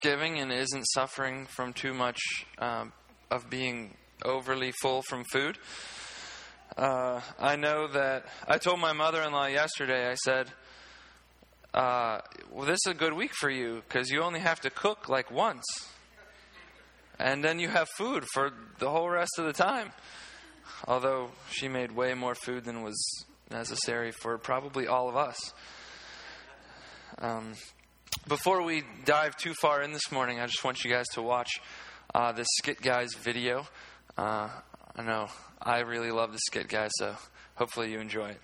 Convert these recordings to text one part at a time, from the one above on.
giving and isn't suffering from too much of being overly full from food. I know that I told my mother-in-law yesterday, I said, well, this is a good week for you because you only have to cook like once. And then you have food for the whole rest of the time. Although she made way more food than was necessary for probably all of us. Before we dive too far in this morning, I just want you guys to watch the Skit Guys video. I know I really love the Skit Guys, so hopefully you enjoy it.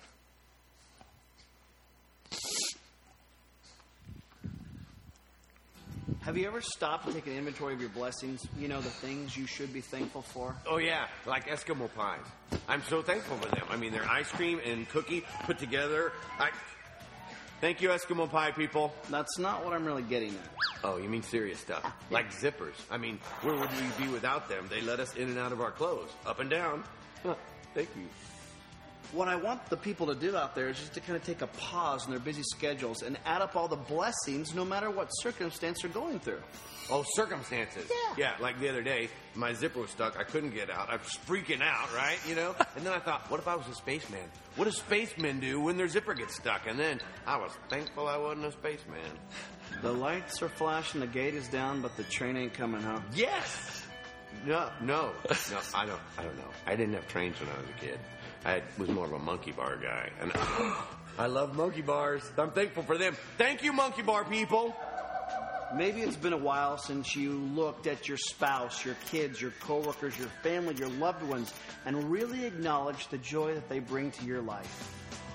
Have you ever stopped and taken inventory of your blessings? You know, the things you should be thankful for? Oh, yeah, like Eskimo pies. I'm so thankful for them. I mean, they're ice cream and cookie put together. Thank you, Eskimo pie people. That's not what I'm really getting at. Oh, you mean serious stuff. Like zippers. I mean, where would we be without them? They let us in and out of our clothes. Up and down. Thank you. What I want the people to do out there is just to kind of take a pause in their busy schedules and add up all the blessings no matter what circumstance they're going through. Oh, circumstances. Yeah. Yeah, like the other day, my zipper was stuck. I couldn't get out. I was freaking out, right? You know? And then I thought, what if I was a spaceman? What do spacemen do when their zipper gets stuck? And then I was thankful I wasn't a spaceman. The lights are flashing, the gate is down, but the train ain't coming, huh? Yes! No, I don't know. I didn't have trains when I was a kid. I was more of a monkey bar guy. And I love monkey bars. I'm thankful for them. Thank you, monkey bar people. Maybe it's been a while since you looked at your spouse, your kids, your coworkers, your family, your loved ones, and really acknowledged the joy that they bring to your life.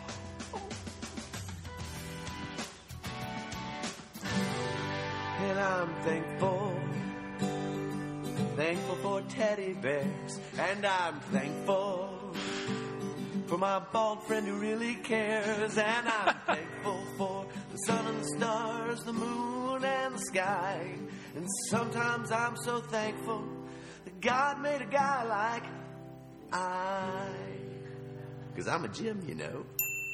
And I'm thankful for teddy bears, and I'm thankful for my bald friend who really cares, and I'm thankful for the sun and the stars, the moon and the sky, and sometimes I'm so thankful that God made a guy like because I'm a Jim, you know.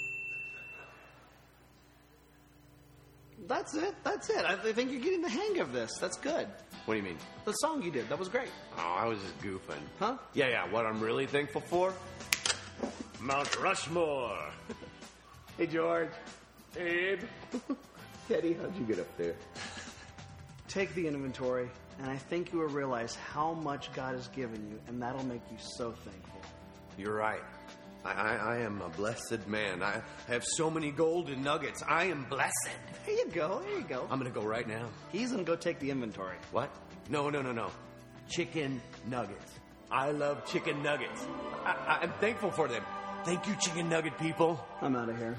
That's it. I think you're getting the hang of this. That's good. What do you mean? The song you did, that was great. Oh, I was just goofing. Huh? Yeah, what I'm really thankful for? Mount Rushmore. Hey, George. Abe. Teddy, how'd you get up there? Take the inventory, and I think you will realize how much God has given you, and that'll make you so thankful. You're right. I am a blessed man. I have so many golden nuggets. I am blessed. There you go. I'm going to go right now. He's going to go take the inventory. What? No. Chicken nuggets. I love chicken nuggets. I'm thankful for them. Thank you, chicken nugget people. I'm out of here.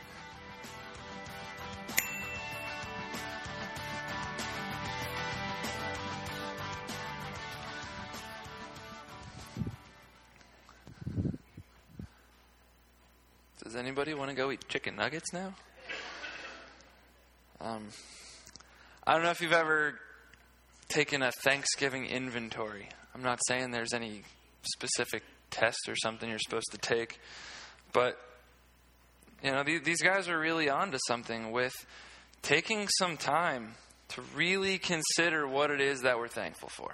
Does anybody want to go eat chicken nuggets now? I don't know if you've ever taken a Thanksgiving inventory. I'm not saying there's any specific test or something you're supposed to take, but you know, these guys are really onto something with taking some time to really consider what it is that we're thankful for.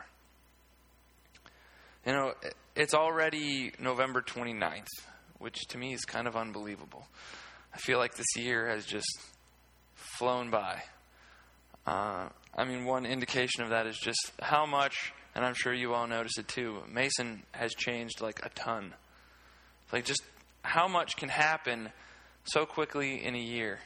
You know, it's already November 29th. Which to me is kind of unbelievable. I feel like this year has just flown by. One indication of that is just how much, and I'm sure you all notice it too, Mason has changed like a ton. Like just how much can happen so quickly in a year.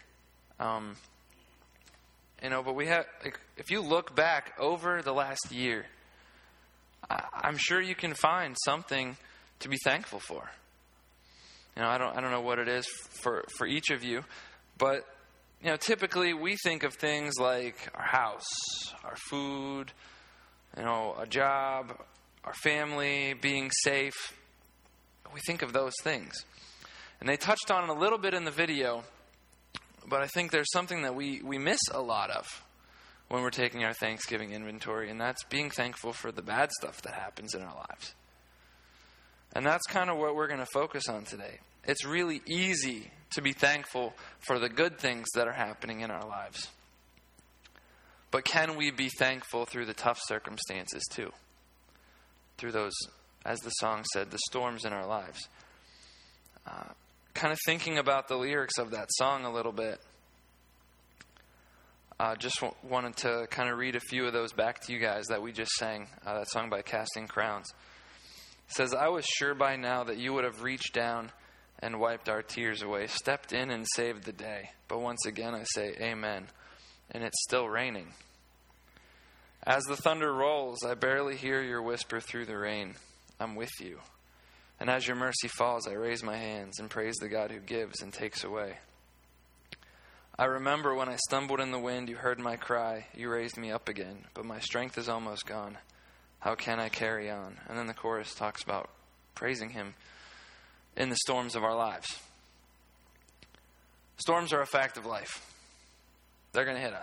But we have, if you look back over the last year, I'm sure you can find something to be thankful for. You know, I don't know what it is for each of you, but you know, typically we think of things like our house, our food, you know, a job, our family, being safe. We think of those things. And they touched on it a little bit in the video, but I think there's something that we miss a lot of when we're taking our Thanksgiving inventory, and that's being thankful for the bad stuff that happens in our lives. And that's kind of what we're going to focus on today. It's really easy to be thankful for the good things that are happening in our lives. But can we be thankful through the tough circumstances too? Through those, as the song said, the storms in our lives. Kind of thinking about the lyrics of that song a little bit. Just wanted to kind of read a few of those back to you guys that we just sang. That song by Casting Crowns. It says, I was sure by now that you would have reached down and wiped our tears away, stepped in and saved the day. But once again I say amen, and it's still raining. As the thunder rolls, I barely hear your whisper through the rain. I'm with you. And as your mercy falls, I raise my hands and praise the God who gives and takes away. I remember when I stumbled in the wind, you heard my cry, you raised me up again, but my strength is almost gone. How can I carry on? And then the chorus talks about praising him in the storms of our lives. Storms are a fact of life. They're going to hit us.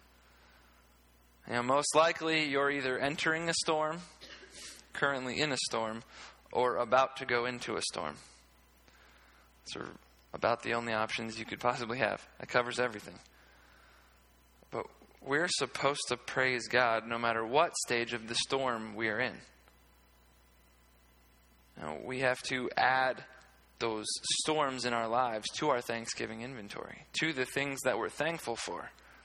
Most likely you're either entering a storm, currently in a storm, or about to go into a storm. Those are about the only options you could possibly have. That covers everything. But we're supposed to praise God no matter what stage of the storm we are in. We have to add those storms in our lives to our Thanksgiving inventory, to the things that we're thankful for.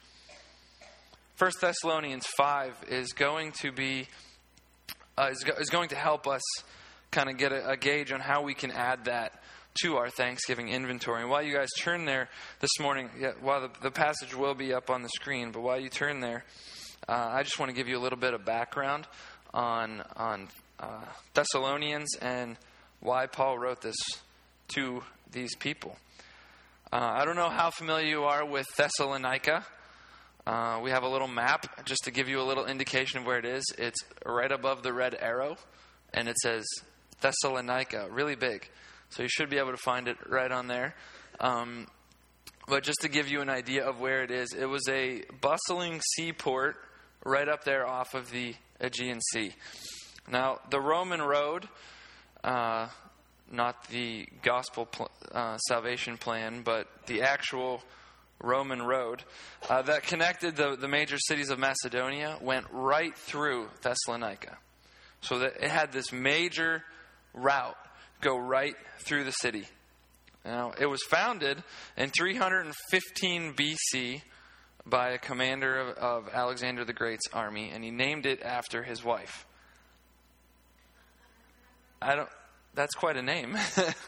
1 Thessalonians 5 is going to be is going to help us kind of get a gauge on how we can add that to our Thanksgiving inventory. And while you guys turn there this morning, while the passage will be up on the screen, but while you turn there, I just want to give you a little bit of background on Thessalonians and why Paul wrote this to these people. I don't know how familiar you are with Thessalonica. We have a little map just to give you a little indication of where it is. It's right above the red arrow, and it says Thessalonica, really big. So you should be able to find it right on there. But just to give you an idea of where it is, it was a bustling seaport right up there off of the Aegean Sea. Now, the Roman road, not the gospel salvation plan, but the actual Roman road that connected the major cities of Macedonia went right through Thessalonica. So that it had this major route go right through the city. Now, it was founded in 315 BC by a commander of Alexander the Great's army, and he named it after his wife. That's quite a name.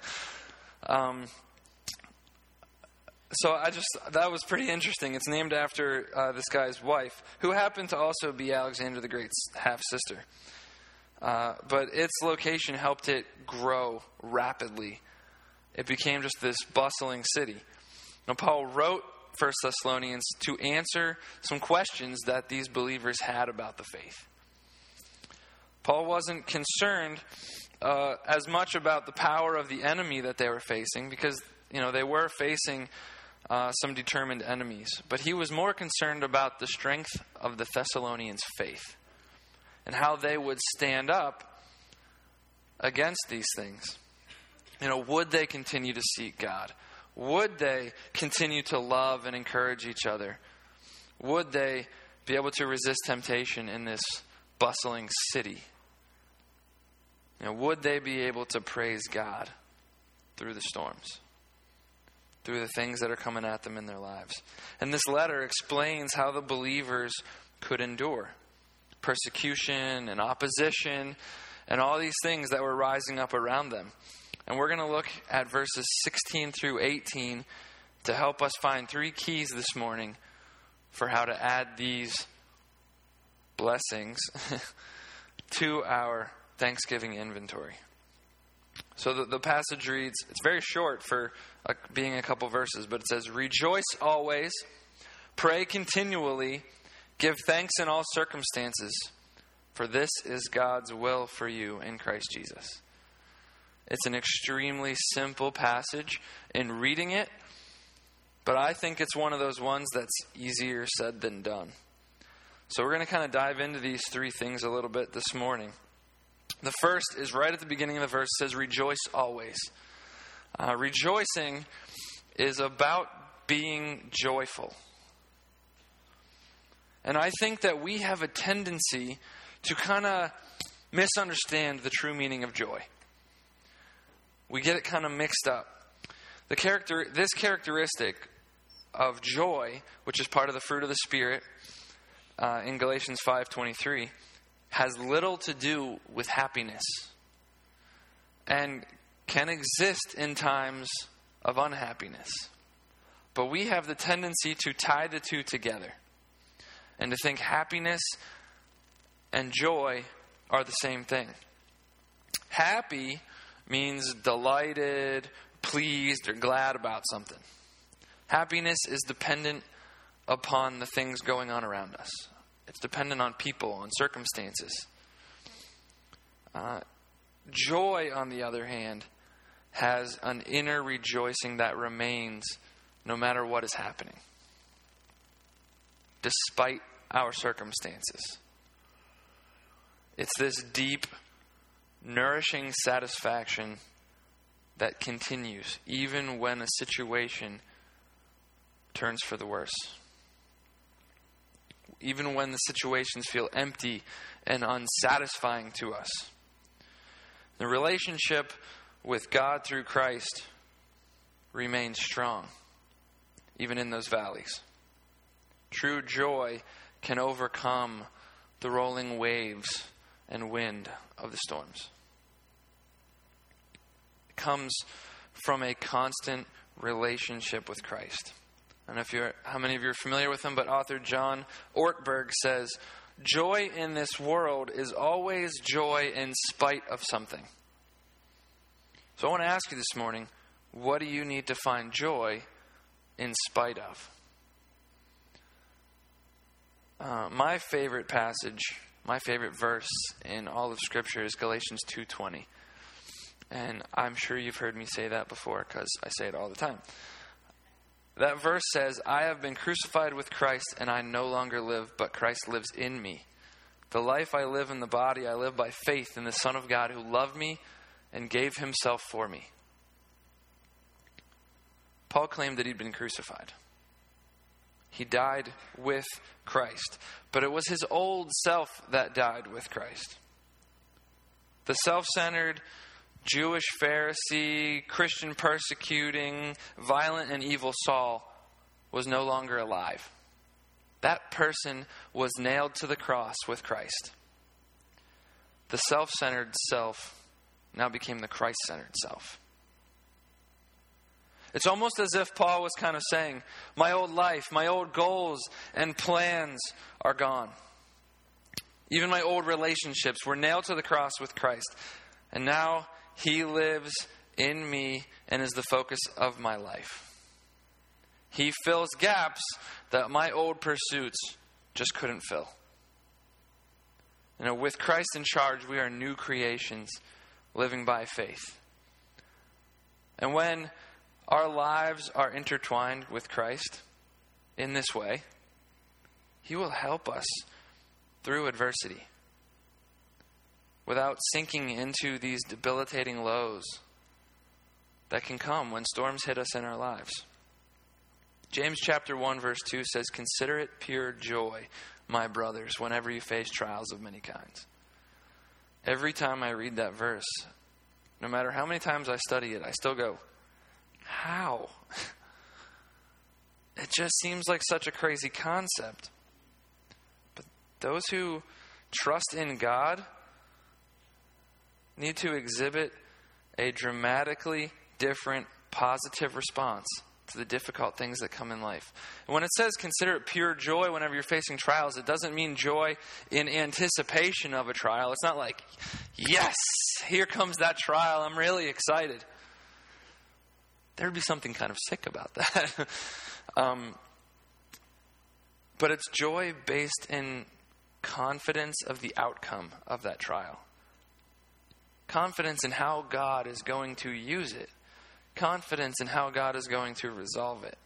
So that was pretty interesting. It's named after this guy's wife, who happened to also be Alexander the Great's half-sister. But its location helped it grow rapidly. It became just this bustling city. Now, Paul wrote 1 Thessalonians to answer some questions that these believers had about the faith. Paul wasn't concerned as much about the power of the enemy that they were facing, because they were facing some determined enemies. But he was more concerned about the strength of the Thessalonians' faith and how they would stand up against these things. Would they continue to seek God? Would they continue to love and encourage each other? Would they be able to resist temptation in this bustling city? Would they be able to praise God through the storms, through the things that are coming at them in their lives? And this letter explains how the believers could endure persecution and opposition and all these things that were rising up around them. And we're going to look at verses 16 through 18 to help us find 3 keys this morning for how to add these blessings to our Thanksgiving inventory. So the passage reads, it's very short for being a couple verses, but it says, "Rejoice always, pray continually, give thanks in all circumstances, for this is God's will for you in Christ Jesus." It's an extremely simple passage in reading it, but I think it's one of those ones that's easier said than done. So we're going to kind of dive into these 3 things a little bit this morning. The first is right at the beginning of the verse. It says, "Rejoice always." Rejoicing is about being joyful. And I think that we have a tendency to kind of misunderstand the true meaning of joy. We get it kind of mixed up. This characteristic of joy, which is part of the fruit of the Spirit, in Galatians 5:23, has little to do with happiness and can exist in times of unhappiness. But we have the tendency to tie the two together and to think happiness and joy are the same thing. Happy means delighted, pleased, or glad about something. Happiness is dependent upon the things going on around us. It's dependent on people, on circumstances. Joy, on the other hand, has an inner rejoicing that remains no matter what is happening, despite our circumstances. It's this deep, nourishing satisfaction that continues even when a situation turns for the worse. Even when the situations feel empty and unsatisfying to us. The relationship with God through Christ remains strong, even in those valleys. True joy can overcome the rolling waves and wind of the storms. It comes from a constant relationship with Christ. I don't know how many of you are familiar with him, but author John Ortberg says, "Joy in this world is always joy in spite of something." So I want to ask you this morning, what do you need to find joy in spite of? My favorite passage, my favorite verse in all of Scripture is Galatians 2:20. And I'm sure you've heard me say that before because I say it all the time. That verse says, "I have been crucified with Christ, and I no longer live, but Christ lives in me. The life I live in the body, I live by faith in the Son of God who loved me and gave himself for me." Paul claimed that he'd been crucified. He died with Christ. But it was his old self that died with Christ. The self-centered Jewish Pharisee, Christian persecuting, violent and evil Saul was no longer alive. That person was nailed to the cross with Christ. The self-centered self now became the Christ-centered self. It's almost as if Paul was kind of saying, my old life, my old goals and plans are gone. Even my old relationships were nailed to the cross with Christ. And now he lives in me and is the focus of my life. He fills gaps that my old pursuits just couldn't fill. With Christ in charge, we are new creations living by faith. And when our lives are intertwined with Christ in this way, he will help us through adversity without sinking into these debilitating lows that can come when storms hit us in our lives. James chapter 1 verse 2 says, "Consider it pure joy, my brothers, whenever you face trials of many kinds." Every time I read that verse, no matter how many times I study it, I still go, how? It just seems like such a crazy concept. But those who trust in God need to exhibit a dramatically different positive response to the difficult things that come in life. And when it says consider it pure joy whenever you're facing trials, it doesn't mean joy in anticipation of a trial. It's not like, yes, here comes that trial. I'm really excited. There'd be something kind of sick about that. But it's joy based in confidence of the outcome of that trial. Confidence in how God is going to use it. Confidence in how God is going to resolve it.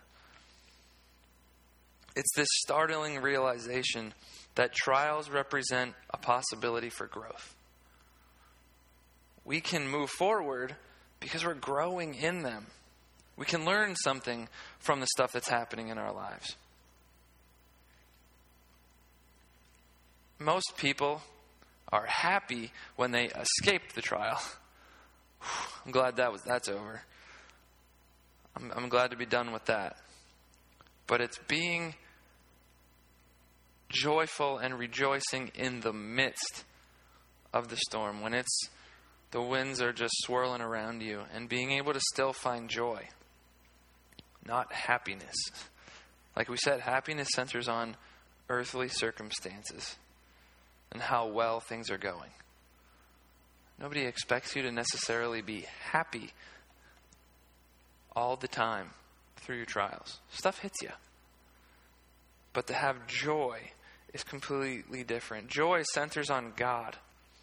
It's this startling realization that trials represent a possibility for growth. We can move forward because we're growing in them. We can learn something from the stuff that's happening in our lives. most people are happy when they escape the trial. I'm glad that's over. I'm glad to be done with that. But it's being joyful and rejoicing in the midst of the storm, when the winds are just swirling around you, and being able to still find joy, not happiness. Like we said, happiness centers on earthly circumstances and how well things are going. Nobody expects you to necessarily be happy all the time through your trials. Stuff hits you. But to have joy is completely different. Joy centers on God.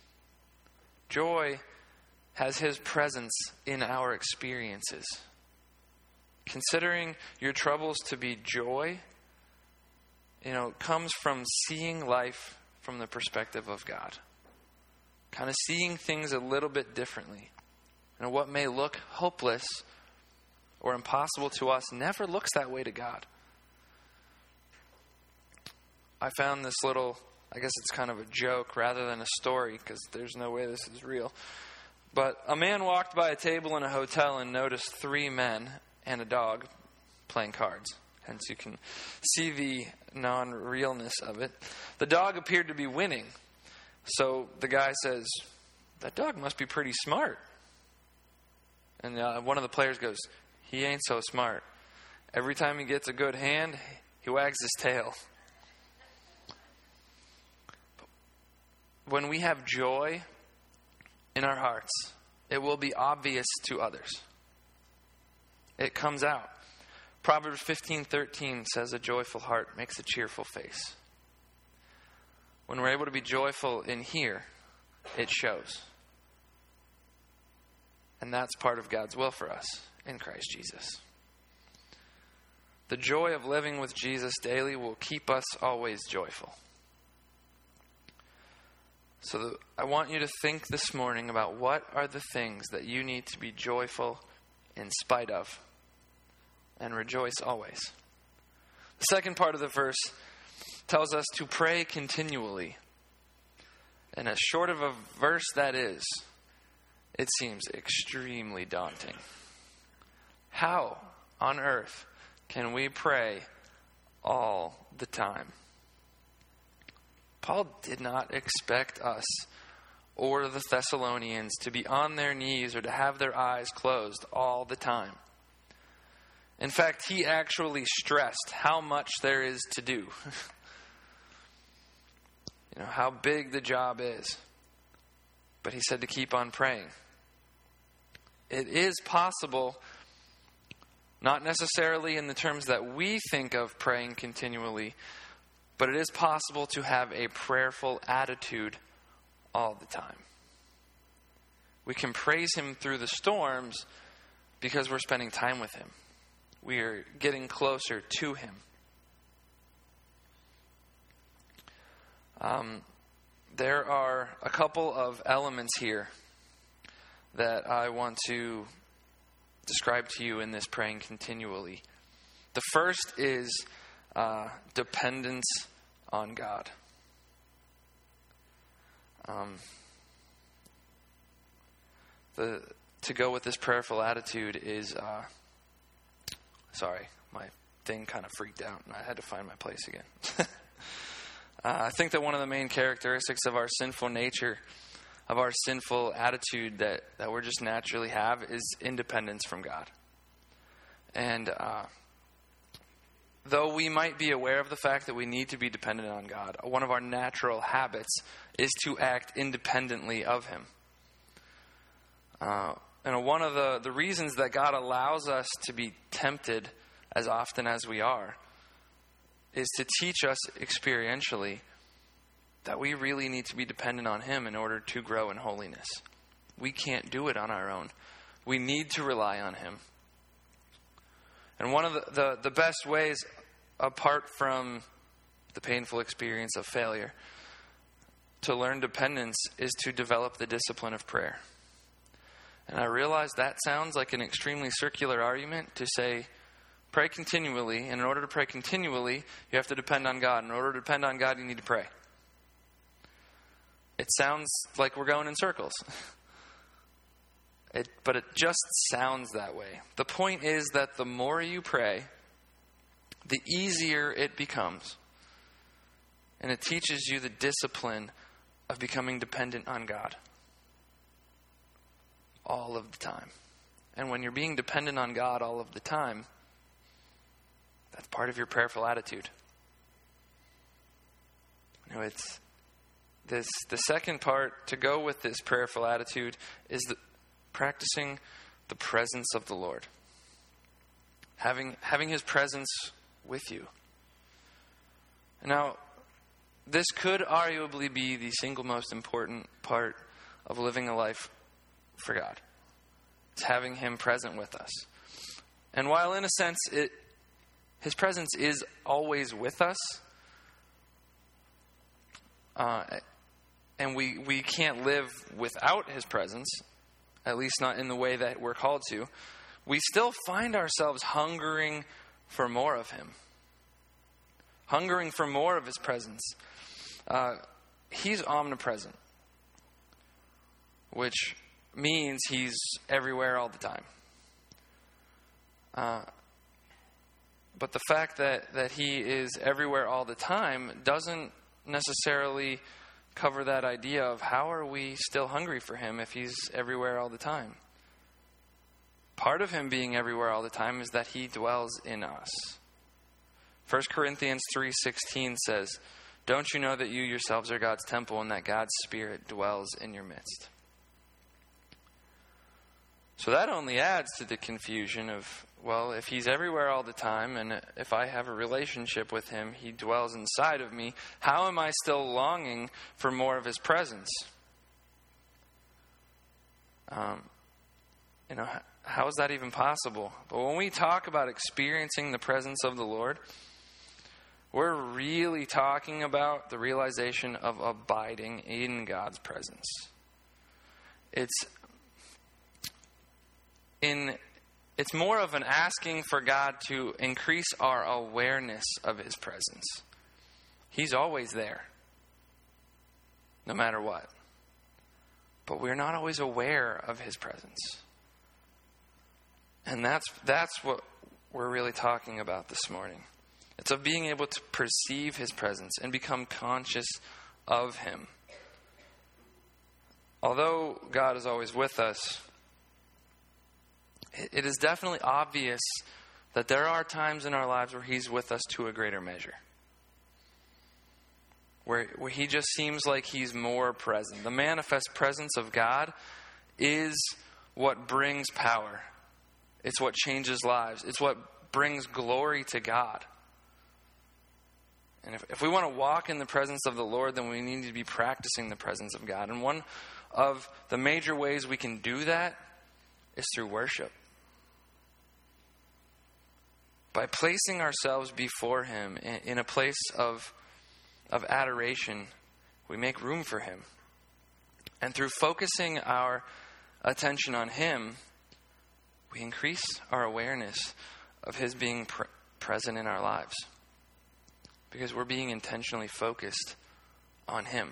Joy has His presence in our experiences. Considering your troubles to be joy, comes from seeing life from the perspective of God. Kind of seeing things a little bit differently. What may look hopeless or impossible to us never looks that way to God. I found this little, I guess it's kind of a joke rather than a story, because there's no way this is real. But a man walked by a table in a hotel and noticed 3 men and a dog playing cards. Hence you can see the non-realness of it. The dog appeared to be winning. So the guy says, "That dog must be pretty smart." And one of the players goes, "He ain't so smart. Every time he gets a good hand, he wags his tail." When we have joy in our hearts, it will be obvious to others. It comes out. Proverbs 15:13 says, "A joyful heart makes a cheerful face." When we're able to be joyful in here, it shows. And that's part of God's will for us in Christ Jesus. The joy of living with Jesus daily will keep us always joyful. So I want you to think this morning about what are the things that you need to be joyful in spite of, and rejoice always. The second part of the verse tells us to pray continually. And as short of a verse that is, it seems extremely daunting. How on earth can we pray all the time? Paul did not expect us or the Thessalonians to be on their knees or to have their eyes closed all the time. In fact, he actually stressed how much there is to do. How big the job is. But he said to keep on praying. It is possible, not necessarily in the terms that we think of praying continually, but it is possible to have a prayerful attitude all the time. We can praise Him through the storms because we're spending time with Him. We are getting closer to Him. There are a couple of elements here that I want to describe to you in this praying continually. The first is dependence on God. To go with this prayerful attitude is... sorry, my thing kind of freaked out and I had to find my place again. I think that one of the main characteristics of our sinful nature, of our sinful attitude that we're just naturally have, is independence from God. And though we might be aware of the fact that we need to be dependent on God, one of our natural habits is to act independently of Him. And one of the reasons that God allows us to be tempted as often as we are is to teach us experientially that we really need to be dependent on Him in order to grow in holiness. We can't do it on our own. We need to rely on Him. And one of the best ways, apart from the painful experience of failure, to learn dependence is to develop the discipline of prayer. And I realize that sounds like an extremely circular argument to say, pray continually, and in order to pray continually, you have to depend on God. In order to depend on God, you need to pray. It sounds like we're going in circles. But it just sounds that way. The point is that the more you pray, the easier it becomes. And it teaches you the discipline of becoming dependent on God all of the time. And when you're being dependent on God all of the time, that's part of your prayerful attitude. It's the second part to go with this prayerful attitude is practicing the presence of the Lord. Having His presence with you. Now, this could arguably be the single most important part of living a life for God. It's having Him present with us. And while in a sense His presence is always with us, and we can't live without His presence, at least not in the way that we're called to, we still find ourselves hungering for more of Him. Hungering for more of His presence. He's omnipresent, which means He's everywhere all the time. But the fact that He is everywhere all the time doesn't necessarily cover that idea of how are we still hungry for Him if He's everywhere all the time. Part of Him being everywhere all the time is that He dwells in us. 1 Corinthians 3:16 says, "Don't you know that you yourselves are God's temple and that God's Spirit dwells in your midst?" So that only adds to the confusion of, well, if He's everywhere all the time and if I have a relationship with Him, He dwells inside of me, how am I still longing for more of His presence? How is that even possible? But when we talk about experiencing the presence of the Lord, we're really talking about the realization of abiding in God's presence. It's more of an asking for God to increase our awareness of His presence. He's always there, no matter what. But we're not always aware of His presence. And that's what we're really talking about this morning. It's of being able to perceive His presence and become conscious of Him. Although God is always with us, it is definitely obvious that there are times in our lives where He's with us to a greater measure. Where He just seems like He's more present. The manifest presence of God is what brings power. It's what changes lives. It's what brings glory to God. And if we want to walk in the presence of the Lord, then we need to be practicing the presence of God. And one of the major ways we can do that is through worship. By placing ourselves before Him in a place of adoration, we make room for Him. And through focusing our attention on Him, we increase our awareness of His being present in our lives. Because we're being intentionally focused on Him.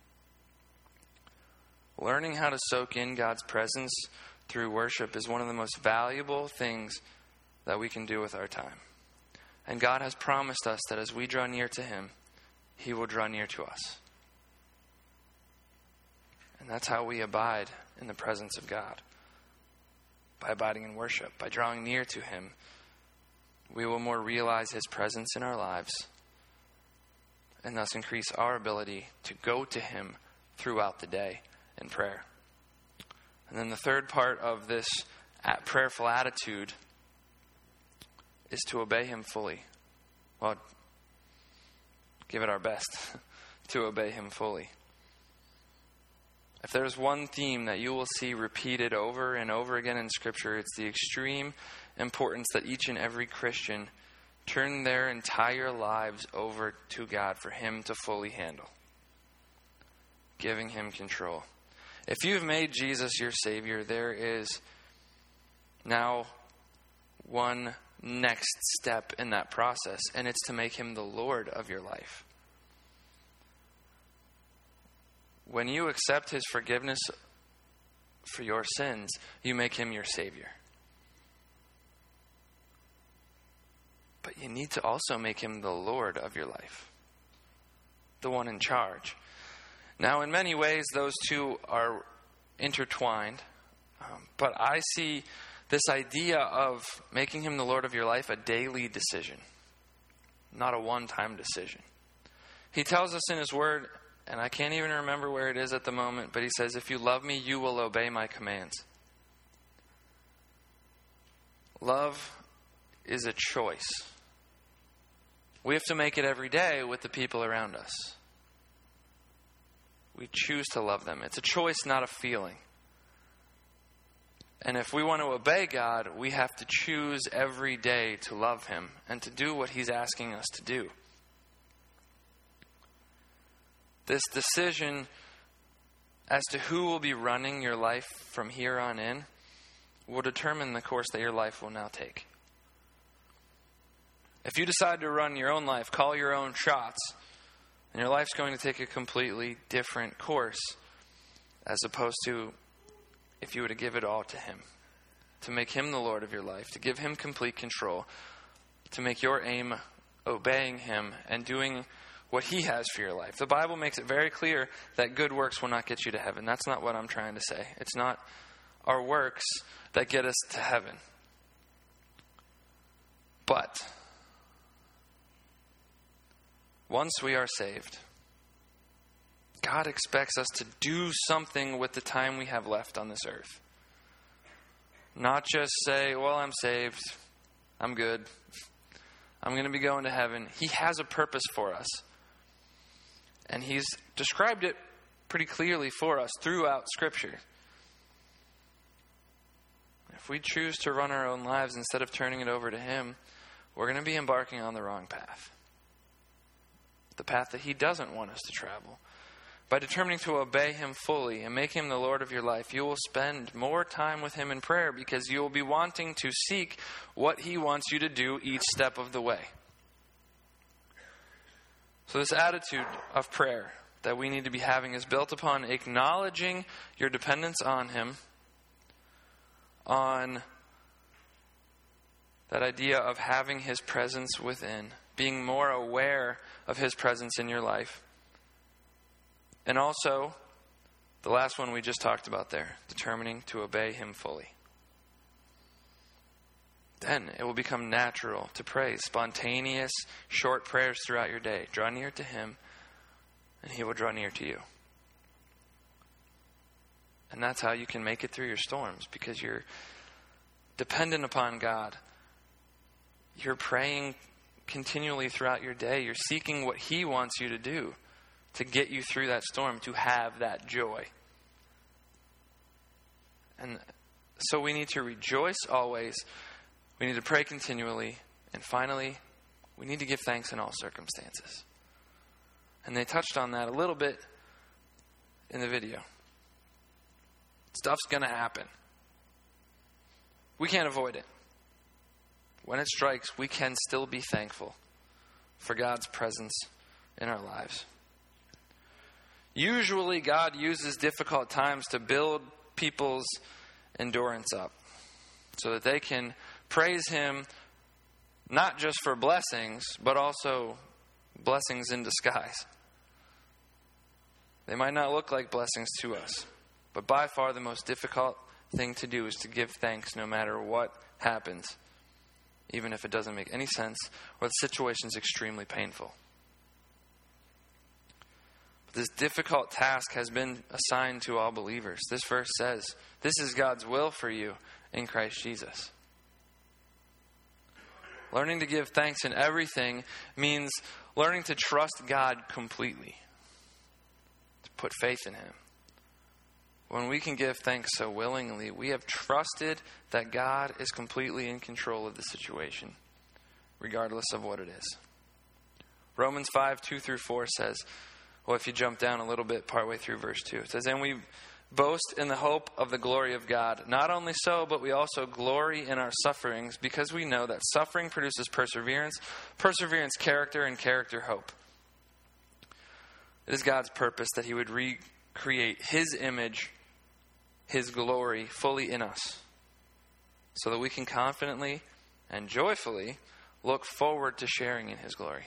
Learning how to soak in God's presence through worship is one of the most valuable things that we can do with our time. And God has promised us that as we draw near to Him, He will draw near to us. And that's how we abide in the presence of God. By abiding in worship, by drawing near to Him, we will more realize His presence in our lives and thus increase our ability to go to Him throughout the day in prayer. And then the third part of this prayerful attitude is to obey Him fully. Well, give it our best to obey Him fully. If there's one theme that you will see repeated over and over again in Scripture, it's the extreme importance that each and every Christian turn their entire lives over to God for Him to fully handle. Giving Him control. If you've made Jesus your Savior, there is now one next step in that process, and it's to make Him the Lord of your life. when you accept his forgiveness for your sins, you make him your Savior. But you need to also make him the Lord of your life, the one in charge. Now, in many ways, those two are intertwined. But I see this idea of making him the Lord of your life a daily decision, not a one-time decision. He tells us in his word, and I can't even remember where it is at the moment, but he says, if you love me, you will obey my commands. Love is a choice. We have to make it every day with the people around us. We choose to love them. It's a choice, not a feeling. And if we want to obey God, we have to choose every day to love him and to do what he's asking us to do. This decision as to who will be running your life from here on in will determine the course that your life will now take. If you decide to run your own life, call your own shots, then your life's going to take a completely different course as opposed to if you were to give it all to him, to make him the Lord of your life, to give him complete control, to make your aim obeying him and doing what he has for your life. The Bible makes it very clear that good works will not get you to heaven. That's not what I'm trying to say. It's not our works that get us to heaven. But once we are saved, God expects us to do something with the time we have left on this earth. Not just say, well, I'm saved, I'm good, I'm going to be going to heaven. He has a purpose for us. And he's described it pretty clearly for us throughout Scripture. If we choose to run our own lives instead of turning it over to him, we're going to be embarking on the wrong path. The path that he doesn't want us to travel. By determining to obey him fully and make him the Lord of your life, you will spend more time with him in prayer because you will be wanting to seek what he wants you to do each step of the way. So this attitude of prayer that we need to be having is built upon acknowledging your dependence on him, on that idea of having his presence within, being more aware of his presence in your life. And also, the last one we just talked about there, determining to obey him fully. Then it will become natural to pray spontaneous, short prayers throughout your day. Draw near to him, and he will draw near to you. And that's how you can make it through your storms, because you're dependent upon God. You're praying continually throughout your day. You're seeking what he wants you to do to get you through that storm, to have that joy. And so we need to rejoice always. We need to pray continually. And finally, we need to give thanks in all circumstances. And they touched on that a little bit in the video. Stuff's going to happen. We can't avoid it. When it strikes, we can still be thankful for God's presence in our lives. Usually, God uses difficult times to build people's endurance up so that they can praise him not just for blessings, but also blessings in disguise. They might not look like blessings to us, but by far the most difficult thing to do is to give thanks no matter what happens, even if it doesn't make any sense or the situation is extremely painful. This difficult task has been assigned to all believers. This verse says, this is God's will for you in Christ Jesus. Learning to give thanks in everything means learning to trust God completely, to put faith in him. When we can give thanks so willingly, we have trusted that God is completely in control of the situation, regardless of what it is. Romans 5:2-4 says, well, if you jump down a little bit partway through verse 2, it says, and we boast in the hope of the glory of God. Not only so, but we also glory in our sufferings, because we know that suffering produces perseverance, perseverance character, and character hope. It is God's purpose that he would create His image, His glory fully in us, so that we can confidently and joyfully look forward to sharing in His glory.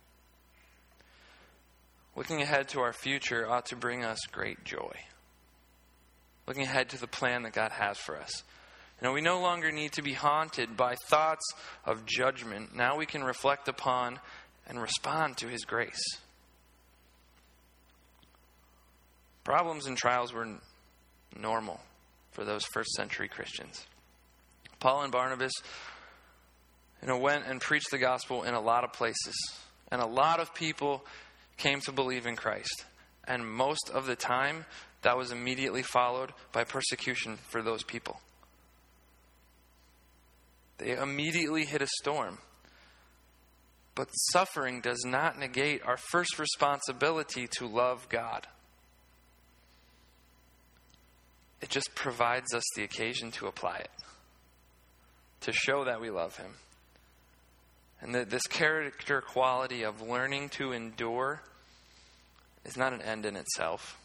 Looking ahead to our future ought to bring us great joy. Looking ahead to the plan that God has for us. We no longer need to be haunted by thoughts of judgment. Now we can reflect upon and respond to His grace. Problems and trials were normal for those first century Christians. Paul and Barnabas, went and preached the gospel in a lot of places. And a lot of people came to believe in Christ. And most of the time, that was immediately followed by persecution for those people. They immediately hit a storm. But suffering does not negate our first responsibility to love God. It just provides us the occasion to apply it, to show that we love Him. And that this character quality of learning to endure is not an end in itself.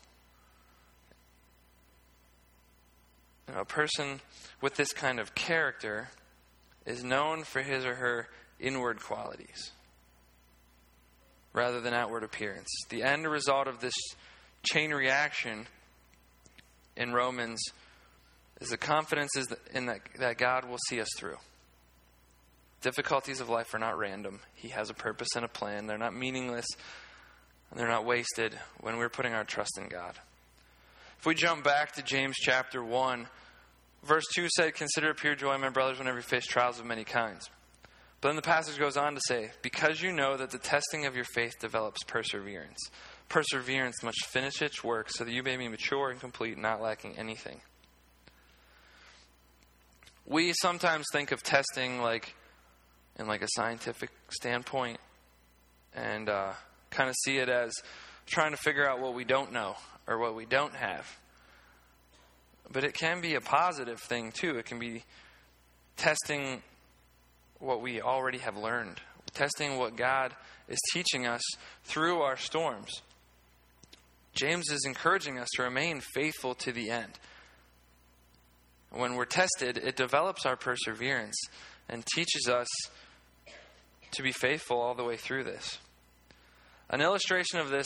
A person with this kind of character is known for his or her inward qualities rather than outward appearance. The end result of this chain reaction in Romans is the confidence that God will see us through. Difficulties of life are not random. He has a purpose and a plan. They're not meaningless, and they're not wasted when we're putting our trust in God. If we jump back to James chapter 1, verse 2 said, "Consider it pure joy, my brothers, whenever you face trials of many kinds." But then the passage goes on to say, "Because you know that the testing of your faith develops perseverance. Perseverance must finish its work so that you may be mature and complete, not lacking anything." We sometimes think of testing in a scientific standpoint and kind of see it as trying to figure out what we don't know or what we don't have. But it can be a positive thing too. It can be testing what we already have learned, testing what God is teaching us through our storms. James is encouraging us to remain faithful to the end. When we're tested, it develops our perseverance and teaches us to be faithful all the way through this. An illustration of this,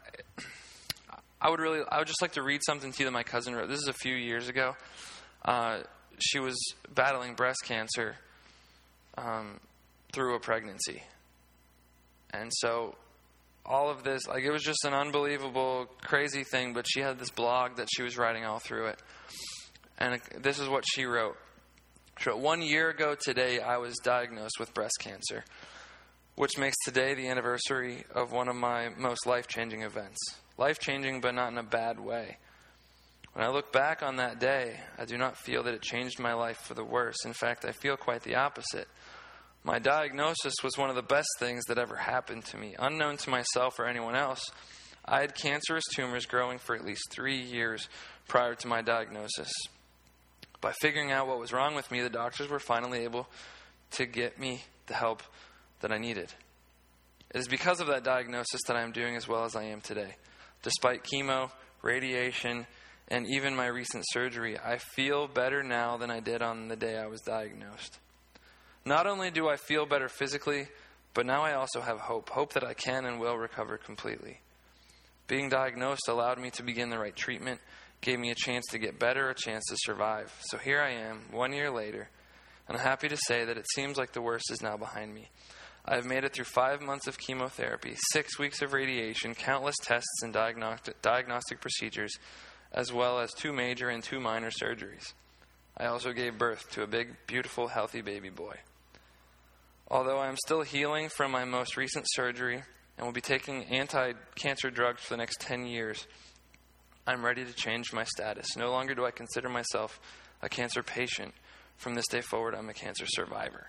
I would just like to read something to you that my cousin wrote. This is a few years ago. She was battling breast cancer through a pregnancy. And so all of this, it was just an unbelievable, crazy thing, but she had this blog that she was writing all through it. And this is what she wrote. She wrote, "1 year ago today, I was diagnosed with breast cancer, which makes today the anniversary of one of my most life-changing events. Life-changing, but not in a bad way. When I look back on that day, I do not feel that it changed my life for the worse. In fact, I feel quite the opposite. My diagnosis was one of the best things that ever happened to me. Unknown to myself or anyone else, I had cancerous tumors growing for at least 3 years prior to my diagnosis. By figuring out what was wrong with me, the doctors were finally able to get me the help that I needed. It is because of that diagnosis that I am doing as well as I am today. Despite chemo, radiation, and even my recent surgery, I feel better now than I did on the day I was diagnosed. Not only do I feel better physically, but now I also have hope that I can and will recover completely. Being diagnosed allowed me to begin the right treatment, gave me a chance to get better, a chance to survive. So here I am, 1 year later, and I'm happy to say that it seems like the worst is now behind me. I have made it through 5 months of chemotherapy, 6 weeks of radiation, countless tests and diagnostic procedures, as well as 2 major and 2 minor surgeries. I also gave birth to a big, beautiful, healthy baby boy. Although I am still healing from my most recent surgery and will be taking anti-cancer drugs for the next 10 years, I'm ready to change my status. No longer do I consider myself a cancer patient. From this day forward, I'm a cancer survivor."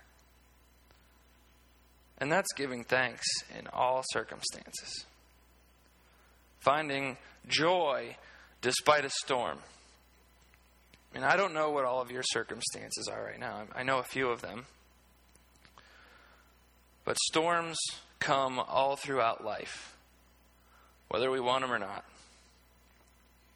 And that's giving thanks in all circumstances. Finding joy despite a storm. And I don't know what all of your circumstances are right now. I know a few of them. But storms come all throughout life, whether we want them or not.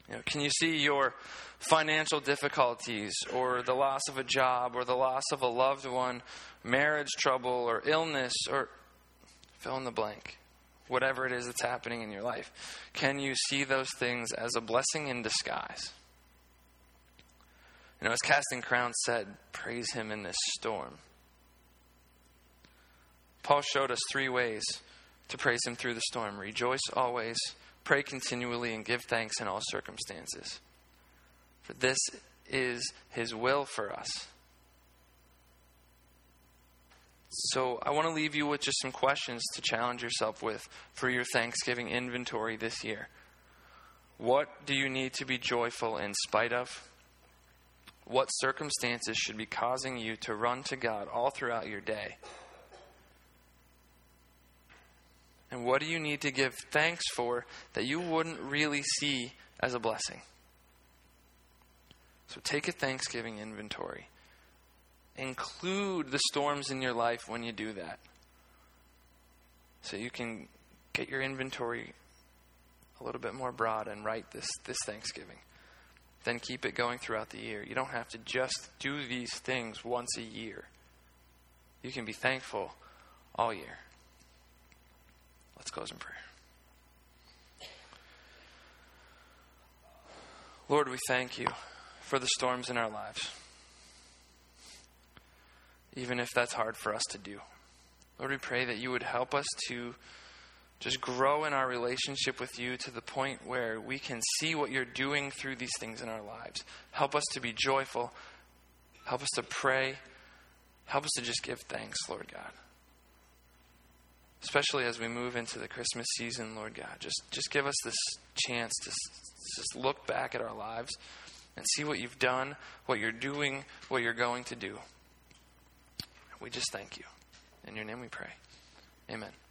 Can you see your financial difficulties or the loss of a job or the loss of a loved one, marriage trouble or illness or fill in the blank, whatever it is that's happening in your life? Can you see those things as a blessing in disguise? As Casting Crowns said, praise him in this storm. Paul showed us 3 ways to praise him through the storm. Rejoice always, pray continually, and give thanks in all circumstances. For this is his will for us. So I want to leave you with just some questions to challenge yourself with for your Thanksgiving inventory this year. What do you need to be joyful in spite of? What circumstances should be causing you to run to God all throughout your day? And what do you need to give thanks for that you wouldn't really see as a blessing? So take a Thanksgiving inventory. Include the storms in your life when you do that, so you can get your inventory a little bit more broad and write this Thanksgiving. Then keep it going throughout the year. You don't have to just do these things once a year. You can be thankful all year. Let's close in prayer. Lord, we thank you for the storms in our lives, even if that's hard for us to do. Lord, we pray that you would help us to just grow in our relationship with you to the point where we can see what you're doing through these things in our lives. Help us to be joyful. Help us to pray. Help us to just give thanks, Lord God. Especially as we move into the Christmas season, Lord God. Just give us this chance to just look back at our lives and see what you've done, what you're doing, what you're going to do. We just thank you. In your name we pray. Amen.